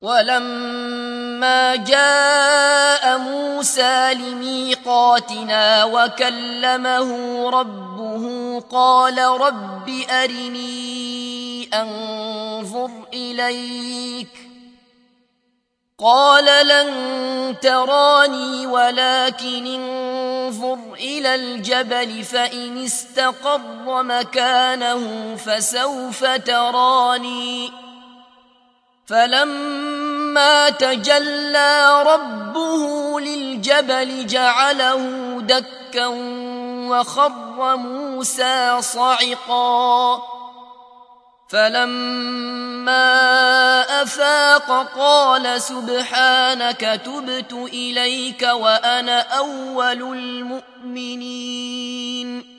ولما جاء موسى لميقاتنا وكلمه ربه قال رب أرني أنظر إليك قال لن تراني ولكن انظر إلى الجبل فإن استقر مكانه فسوف تراني فلما تجلى ربه للجبل جعله دكا وخر موسى صعقا فلما أفاق قال سبحانك تبت إليك وأنا أول المؤمنين